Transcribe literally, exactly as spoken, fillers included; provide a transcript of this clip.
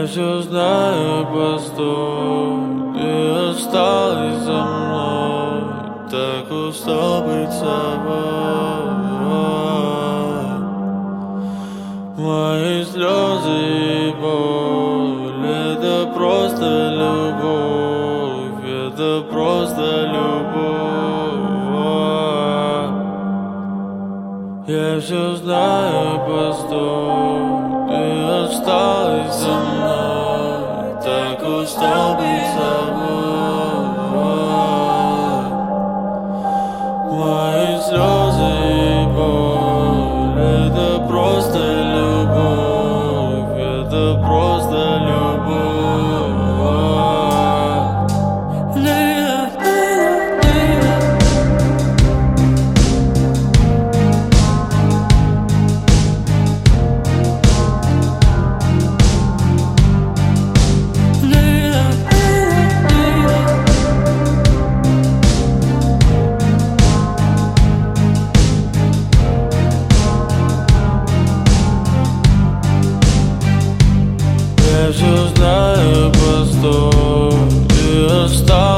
Я все знаю, постой, ты осталась за мной. Так устал быть собой. Мои слезы и боль — это просто любовь, это просто любовь. Я все знаю, постой, ты осталась за мной. Так устал быть собой. Мои слезы и боль — это просто любовь, это просто любовь. Я все знаю, постой, ты осталась.